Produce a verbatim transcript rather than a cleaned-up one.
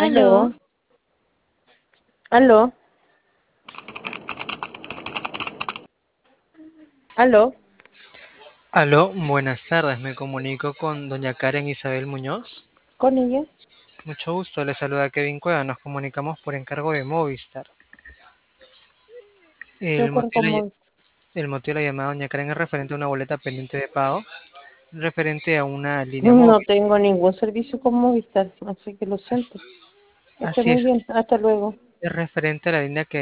Aló, Aló, aló, aló, aló, buenas tardes. Me comunico con doña Karen Isabel Muñoz. con ella. Mucho gusto, le saluda Kevin Cueva. Nos comunicamos por encargo de Movistar. ¿Qué El ocurre motivo, con de la, Movistar? el motivo de la llamada, doña Karen, es referente a una boleta pendiente de pago, referente a una línea No móvil. tengo ningún servicio con Movistar, así que lo siento. Que esté Así muy es, bien, hasta luego. es referente a la línea que